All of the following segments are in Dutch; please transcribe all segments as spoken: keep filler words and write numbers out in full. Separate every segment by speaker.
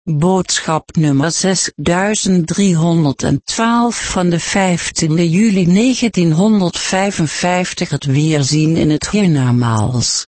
Speaker 1: Boodschap nummer zesduizend driehonderdtwaalf van de vijftiende juli negentienhonderdvijfenvijftig. Het weerzien in het hiernamaals.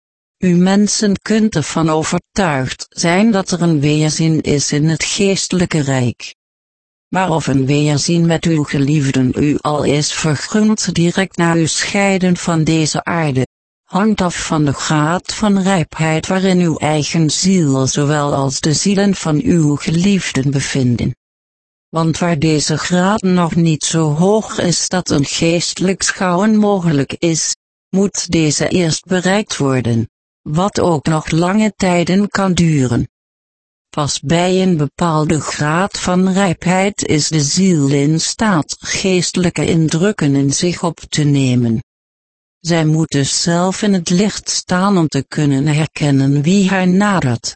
Speaker 1: U mensen kunt ervan overtuigd zijn dat er een weerzien is in het geestelijke rijk. Maar of een weerzien met uw geliefden u al is vergund direct na uw scheiden van deze aarde, hangt af van de graad van rijpheid waarin uw eigen ziel zowel als de zielen van uw geliefden bevinden. Want waar deze graad nog niet zo hoog is dat een geestelijk schouwen mogelijk is, moet deze eerst bereikt worden, wat ook nog lange tijden kan duren. Pas bij een bepaalde graad van rijpheid is de ziel in staat geestelijke indrukken in zich op te nemen. Zij moet dus zelf in het licht staan om te kunnen herkennen wie haar nadert.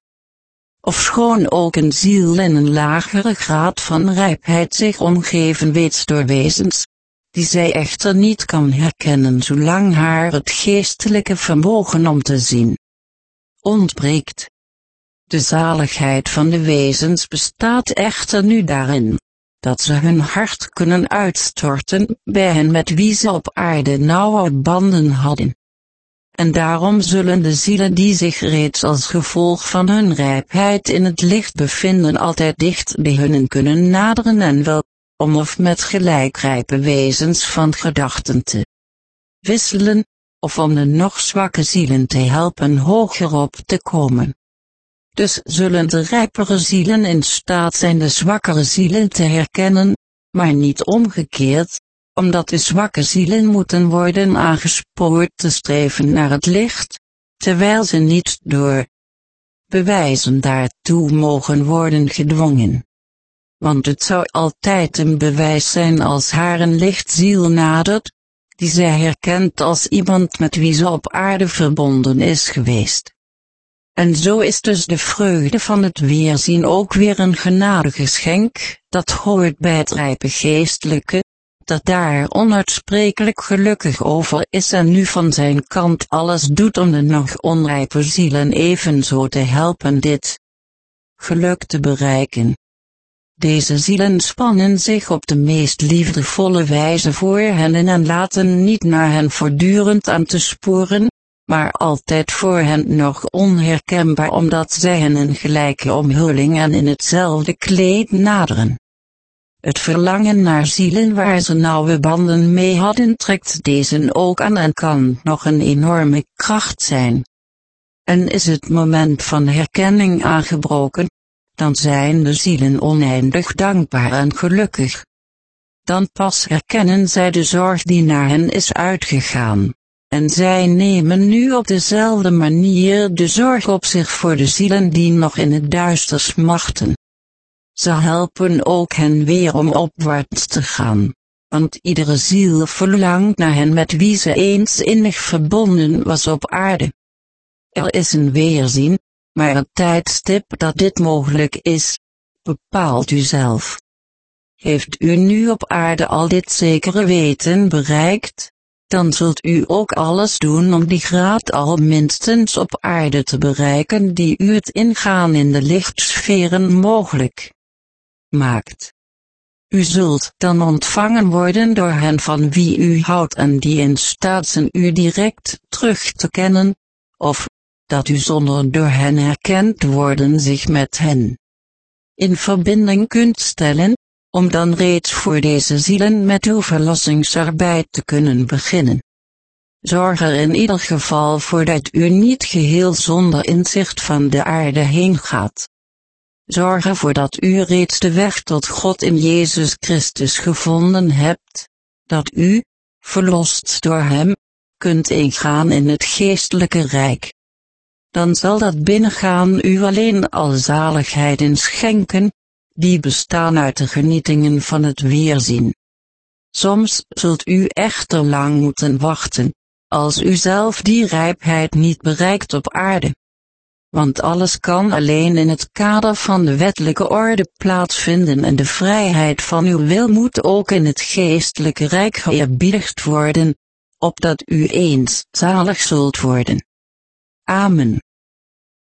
Speaker 1: Ofschoon ook een ziel in een lagere graad van rijpheid zich omgeven weet door wezens, die zij echter niet kan herkennen zolang haar het geestelijke vermogen om te zien ontbreekt. De zaligheid van de wezens bestaat echter nu daarin, dat ze hun hart kunnen uitstorten bij hen met wie ze op aarde nauwe banden hadden. En daarom zullen de zielen die zich reeds als gevolg van hun rijpheid in het licht bevinden altijd dicht bij hunnen kunnen naderen en wel, om of met gelijkrijpe wezens van gedachten te wisselen, of om de nog zwakke zielen te helpen hoger op te komen. Dus zullen de rijpere zielen in staat zijn de zwakkere zielen te herkennen, maar niet omgekeerd, omdat de zwakke zielen moeten worden aangespoord te streven naar het licht, terwijl ze niet door bewijzen daartoe mogen worden gedwongen. Want het zou altijd een bewijs zijn als haar een lichtziel nadert, die zij herkent als iemand met wie ze op aarde verbonden is geweest. En zo is dus de vreugde van het weerzien ook weer een genadegeschenk, dat hoort bij het rijpe geestelijke, dat daar onuitsprekelijk gelukkig over is en nu van zijn kant alles doet om de nog onrijpe zielen evenzo te helpen dit geluk te bereiken. Deze zielen spannen zich op de meest liefdevolle wijze voor hen in en laten niet naar hen voortdurend aan te sporen, maar altijd voor hen nog onherkenbaar omdat zij hen in gelijke omhulling en in hetzelfde kleed naderen. Het verlangen naar zielen waar ze nauwe banden mee hadden trekt deze ook aan en kan nog een enorme kracht zijn. En is het moment van herkenning aangebroken, dan zijn de zielen oneindig dankbaar en gelukkig. Dan pas herkennen zij de zorg die naar hen is uitgegaan. En zij nemen nu op dezelfde manier de zorg op zich voor de zielen die nog in het duister smachten. Ze helpen ook hen weer om opwaarts te gaan, want iedere ziel verlangt naar hen met wie ze eens innig verbonden was op aarde. Er is een weerzien, maar het tijdstip dat dit mogelijk is, bepaalt u zelf. Heeft u nu op aarde al dit zekere weten bereikt? Dan zult u ook alles doen om die graad al minstens op aarde te bereiken die u het ingaan in de lichtsferen mogelijk maakt. U zult dan ontvangen worden door hen van wie u houdt en die in staat zijn u direct terug te kennen, of dat u zonder door hen herkend te worden zich met hen in verbinding kunt stellen, om dan reeds voor deze zielen met uw verlossingsarbeid te kunnen beginnen. Zorg er in ieder geval voor dat u niet geheel zonder inzicht van de aarde heen gaat. Zorg ervoor dat u reeds de weg tot God in Jezus Christus gevonden hebt, dat u, verlost door Hem, kunt ingaan in het geestelijke rijk. Dan zal dat binnengaan u alleen al zaligheden schenken, die bestaan uit de genietingen van het weerzien. Soms zult u echter lang moeten wachten, als u zelf die rijpheid niet bereikt op aarde. Want alles kan alleen in het kader van de wettelijke orde plaatsvinden en de vrijheid van uw wil moet ook in het geestelijke rijk geëerbiedigd worden, opdat u eens zalig zult worden. Amen.